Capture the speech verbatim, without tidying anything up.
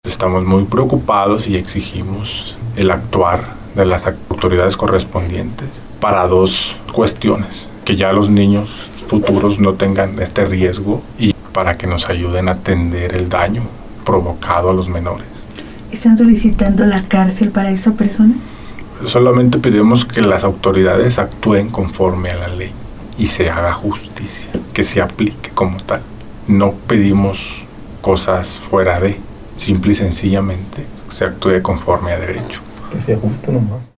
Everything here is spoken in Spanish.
Estamos muy preocupados y exigimos el actuar de las autoridades correspondientes para dos cuestiones: que ya los niños futuros no tengan este riesgo y para que nos ayuden a atender el daño provocado a los menores. ¿Están solicitando la cárcel para esa persona? Solamente pedimos que las autoridades actúen conforme a la ley y se haga justicia, que se aplique como tal. No pedimos cosas fuera de, simple y sencillamente se actúe conforme a derecho. Que sea justo nomás.